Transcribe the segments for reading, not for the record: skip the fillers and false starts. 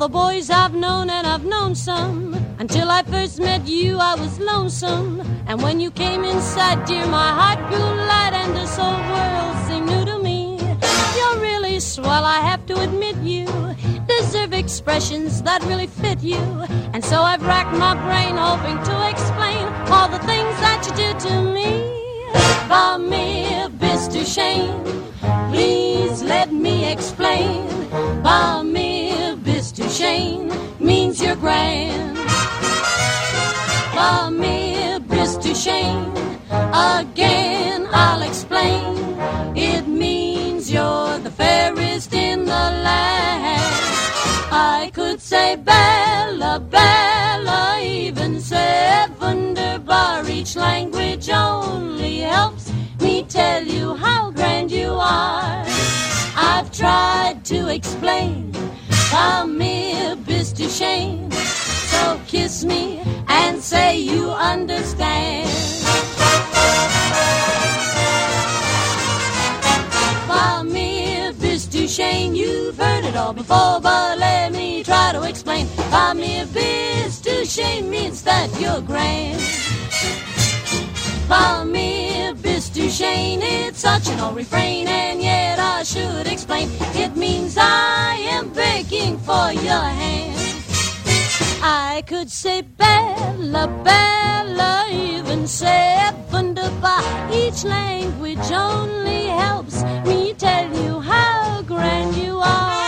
the boys I've known, and I've known some. Until I first met you, I was lonesome. And when you came inside, dear, my heart grew light, and this whole world seemed new to me. You're really swell, I have to admit you deserve expressions that really fit you. And so I've racked my brain hoping to explain all the things that you did to me. Va me, Mr. Shane, please let me explain. Va me, Mr. Shane, means you're grand. Va me, Mr. Shane, again I'll explain. It means you're the fairest in the land. I could say Bella, Bella, even say wunderbar. Each language only helps me tell you how grand you are. I've tried to explain, I'm mere Mr. Shane. So kiss me and say you understand. I'm mere Mr. Shane, you've heard it all before, but let me try to explain. I'm mere Mr. Shane means that you're grand. I'm mere Mr. Shane, it's such an old refrain, and yet I should explain. It means I am begging for your hand. I could say Bella, Bella, even say wunderbar. Each language only helps me tell you how grand you are.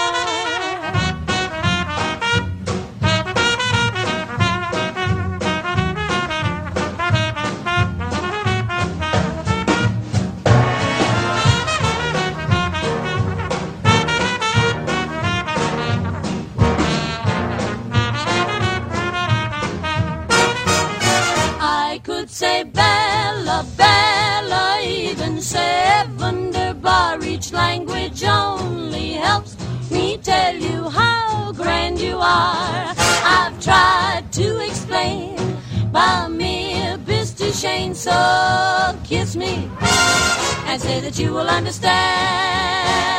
Say Bella, Bella, even say wunderbar. Each language only helps me tell you how grand you are. I've tried to explain by mere Mr. Shane, so kiss me and say that you will understand.